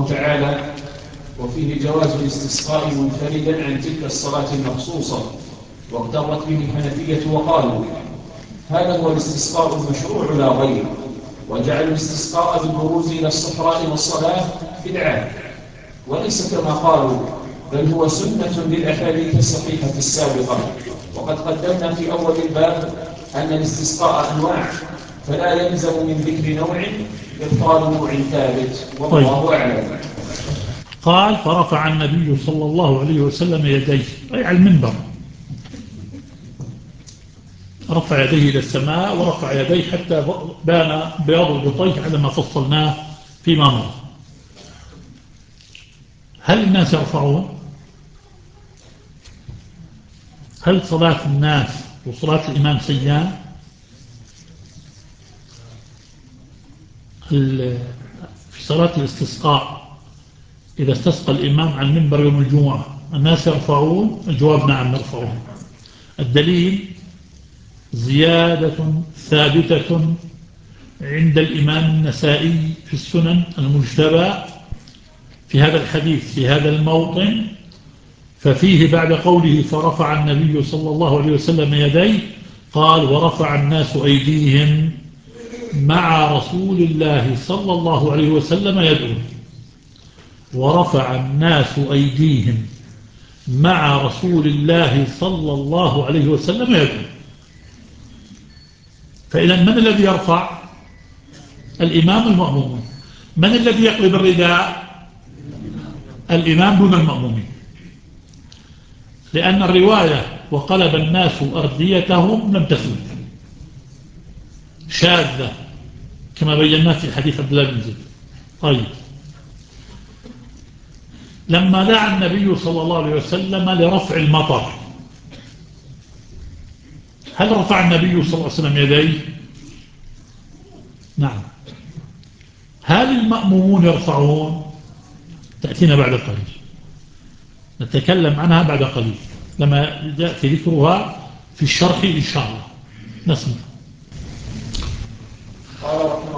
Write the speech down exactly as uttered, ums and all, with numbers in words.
تعالى: وفيه جواز الاستسقاء منفردا عن تلك الصلاة المخصوصة. واغترت به الحنفية وقالوا: هذا هو الاستسقاء المشروع لا غير، وجعلوا الاستسقاء بالبروز إلى الصحراء والصلاة بدعة، وليس كما قالوا، بل هو سنة للأحاديث الصحيحة السابقة. وقد قدمنا في أول الباب أن الاستسقاء أنواع، فلا يلزم من ذكر نوع إبطال نوع ثابت، والله أعلم. قال: فرفع النبي صلى الله عليه وسلم يديه، أي على المنبر، رفع يديه إلى السماء ورفع يديه حتى بان بياض الغطيه على ما فصلناه فيما مر. هل الناس يرفعون؟ هل صلاة الناس وصلاة الإمام سيان؟ في صلاة الاستسقاء إذا استسقى الإمام عن منبر يوم الجمعة الناس يرفعون؟ الجواب: نعم يرفعون. الدليل: زيادة ثابتة عند الإمام النسائي في السنن المجتبى في هذا الحديث في هذا الموطن، ففيه بعد قوله: فرفع النبي صلى الله عليه وسلم يديه، قال: ورفع الناس أيديهم مع رسول الله صلى الله عليه وسلم يدعو. ورفع الناس أيديهم مع رسول الله صلى الله عليه وسلم يدعو. فإذا من الذي يرفع؟ الإمام المأمومون. من الذي يقلب الرداء؟ الإمام دون المأمومين، لأن الرواية وقلب الناس أرديتهم لم تثبت، شاذة كما بينا في حديث عبد الله بن زيد. طيب، لما دعا النبي صلى الله عليه وسلم لرفع المطر، هل رفع النبي صلى الله عليه وسلم يديه؟ نعم. هل المأمومون يرفعون؟ تأتينا بعد قليل، نتكلم عنها بعد قليل لما يأتي ذكرها في الشرح إن شاء الله. نسمع. قال رحمه